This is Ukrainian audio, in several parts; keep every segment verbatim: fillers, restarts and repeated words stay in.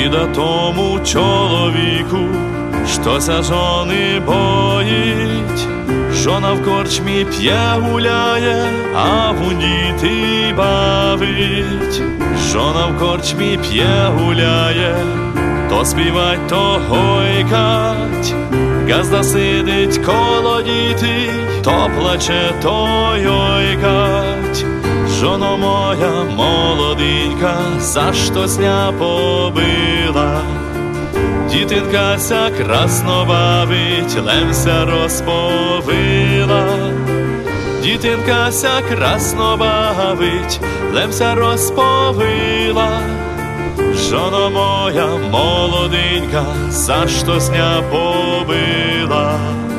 біда тому чоловіку, що ся жони боїть. Жона в корчмі п'є гуляє, а вун дітей бавить. Жона в корчмі п'є гуляє, то співать, то гойкать. Газда сидить коло дітей, то плаче, то йойкать. Жоно моя молоденька, за що сня побила? Дітинка ся красно бавить, лемся розповила. Дітинка ся красно бавить, лемся розповила. Жоно моя молоденька, за що сня побила?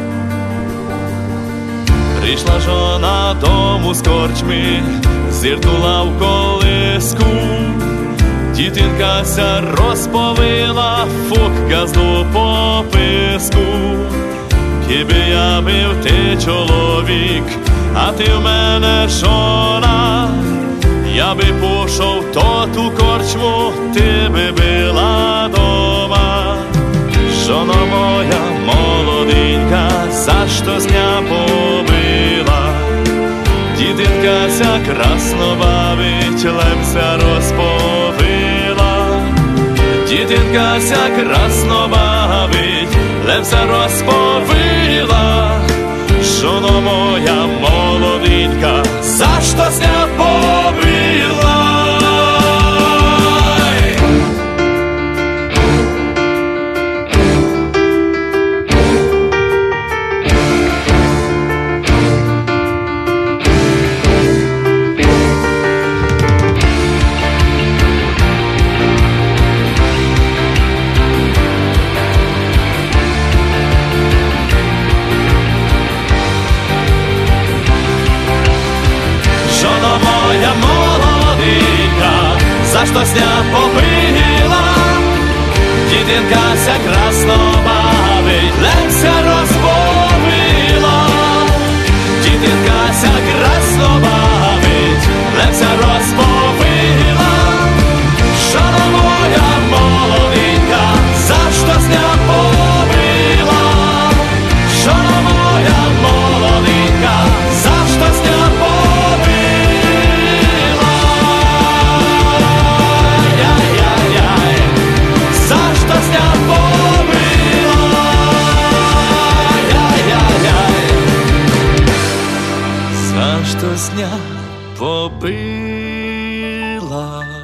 Прийшла жона дому з корчми, зиркнула в колиску. Дітинка ся розповила, фук газду по писку. Хіби я бив ти чоловік, а ти в мене жона, я би пішов то ту корчму, ти би була дома. Жоно моя молоденька, за що сня побила? Дітинка ся красно бавить, лемся розповила. Дітинка ся красно бавить, лемся розповила. Жоно моя молоденька, за що сня побила? Моя молоденька, за що сня побила? Дітинка ся красно бавить, лемся розповила. Дітинка ся красно бавить, лемся розповила. Жоно моя молоденька, за що сня побила? Жоно моя молоденька, за що сня побила? Що сня побила?